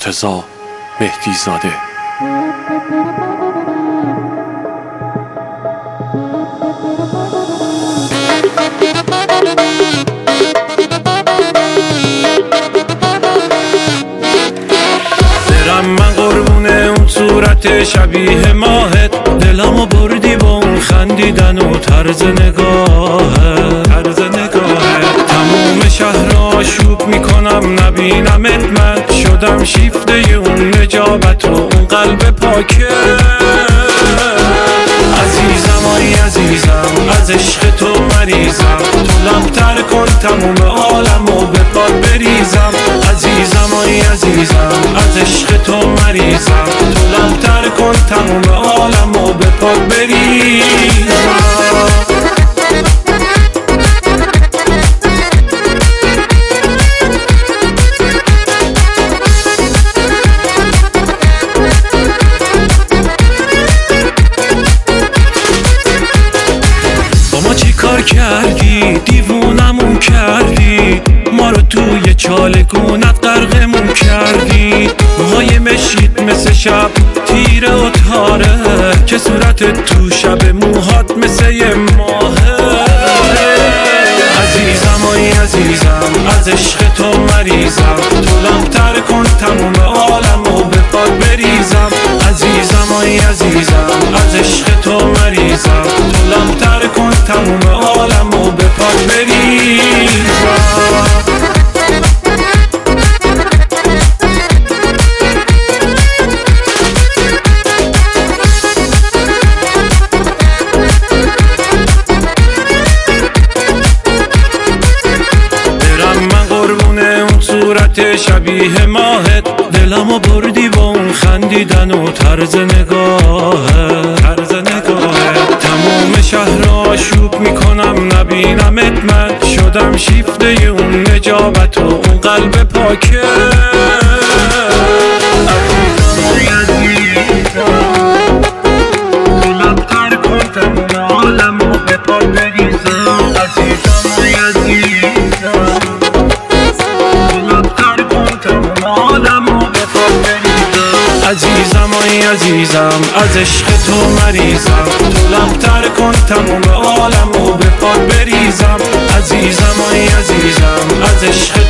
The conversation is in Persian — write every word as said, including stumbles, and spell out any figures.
مرتضی مهدی زاده. برم من قربونه اون صورت شبیه ماهت، دلمو بردی با اون خندیدن و طرز نگاهت طرز نگاهت تموم شهر آشوب میکنم نبینمت، من شدم شیفته اون نجابت و اون قلب پاکه. عزیزم آی عزیزم از عشق تو مریضم، تو لبتر کن تموم عالم و به پات بریزم. عزیزم آی عزیزم از عشق تو مریضم، تو لبتر کن تموم عالم و به پات بریزم. کار کردی دیوونمون کردی، ما رو توی چالگونت غرقمون کردی. موهای مشیت مثل شب تیره و تاره، که صورت تو شب موهات مثل یه ماهه. عزیزم آی عزیزم از عشق تو مریضم، تو لبتر کن تموم عالم و به پات بریزم. عزیزم آی عزیزم از عشق تو مریضم، تو لبتر کن تموم عالم و به پات بریزم. صورت شبیه ماهت، دلمو بردی با اون خندیدن و طرز نگاهت طرز نگاهت تموم شهر آشوب میکنم نبینمت، من شدم شیفته اون نجابت و اون قلب پاکه. لبتر کن تموم عالم و به پات بریزم. عزیزم ای عزیزم عزیزم آی عزیزم از عشق تو مریضم، تو لبتر کن تموم عالم و به پات بریزم. عزیزم آی عزیزم از عشق